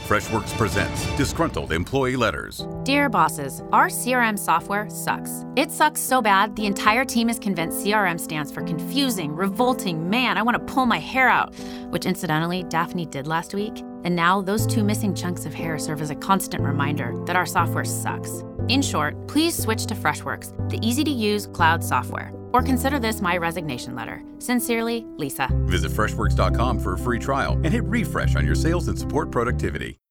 Freshworks presents Disgruntled Employee Letters. Dear bosses, our CRM software sucks. It sucks so bad, the entire team is convinced CRM stands for confusing, revolting, man, I want to pull my hair out, which incidentally, Daphne did last week. And now those 2 missing chunks of hair serve as a constant reminder that our software sucks. In short, please switch to Freshworks, the easy-to-use cloud software. Or consider this my resignation letter. Sincerely, Lisa. Visit freshworks.com for a free trial and hit refresh on your sales and support productivity.